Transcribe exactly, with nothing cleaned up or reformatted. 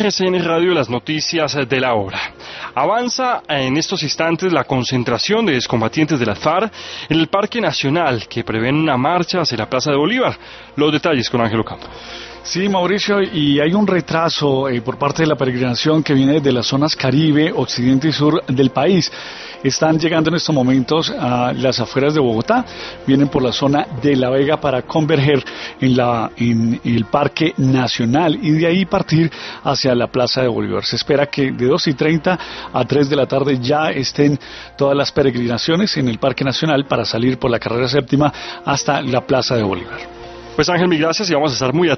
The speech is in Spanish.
R C N Radio, las noticias de la hora. Avanza en estos instantes la concentración de excombatientes de las FARC en el Parque Nacional, que prevén una marcha hacia la Plaza de Bolívar. Los detalles con Ángel Ocampo. Sí, Mauricio, y hay un retraso eh, por parte de la peregrinación que viene de las zonas Caribe, Occidente y Sur del país. Están llegando en estos momentos a las afueras de Bogotá, vienen por la zona de La Vega para converger en, la, en el Parque Nacional y de ahí partir hacia la Plaza de Bolívar. Se espera que de dos y treinta a tres de la tarde ya estén todas las peregrinaciones en el Parque Nacional para salir por la carrera séptima hasta la Plaza de Bolívar. Pues Ángel, mil gracias y vamos a estar muy atentos